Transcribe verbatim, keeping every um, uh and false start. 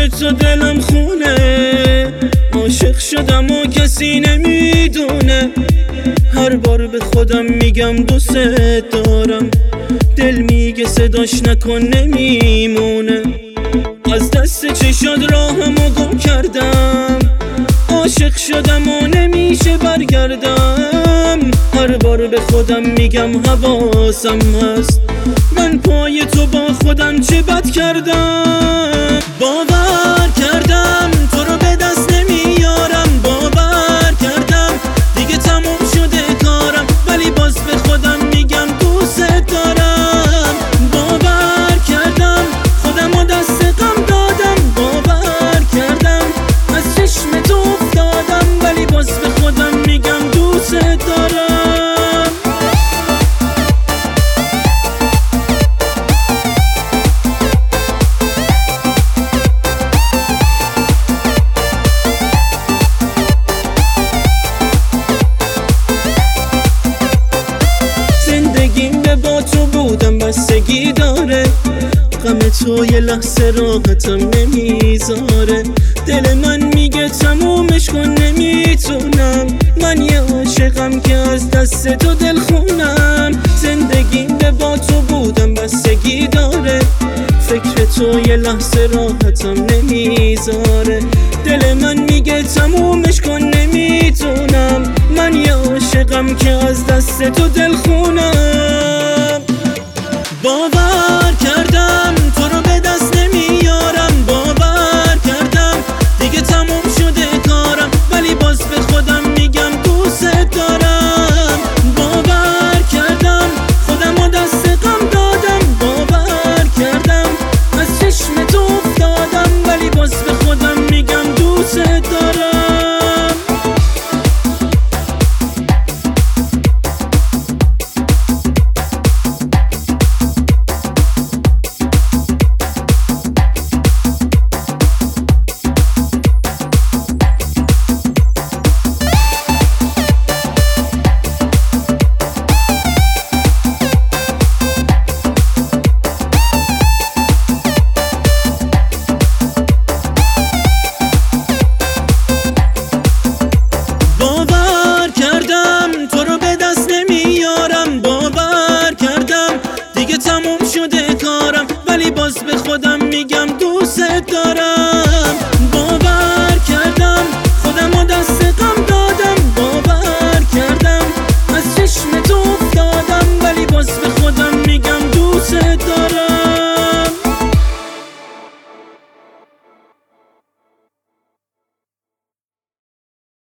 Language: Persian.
عشق تو دلم خونه، عاشق شدم و کسی نمیدونه. هر بار به خودم میگم دوست دارم، دل میگه صداش نکن نمیمونه. از دست چشاد راهمو گم کردم، عاشق شدم و نمیشه برگردم. هر بار به خودم میگم حواسم هست، من پای تو با خودم چه بد کردم. باور کردم تو رو به دست نمیارم، باور کردم دیگه تموم شده کارم، ولی باز به خودم میگم دوست دارم. باور کردم خودم و دست غم دادم، باور کردم از چشم تو افتادم، ولی باز به خودم میگم دوست دارم. با تو بودم بستگی داره، غم تو یه لحظه راحتم نمیذاره. دل من میگه تمومش کن نمیتونم، من یه عاشقم که از دست تو دل خونم. زندگیم به با تو بودم بستگی داره، فکر تو یه لحظه راحتم نمیذاره. دل من میگه تمومش کن نمیتونم، من یه عاشقم که از دست تو دل خونم. باور کردم تو رو به دست نمیارم، باور کردم دیگه تموم شده کارم، ولی باز به خودم میگم دوست دارم. باور کردم خودم و دست غم دادم، باور کردم از چشم تو افتادم، ولی باز به خودم میگم دوست دارم. تموم شده کارم، ولی باز به خودم میگم دوست دارم.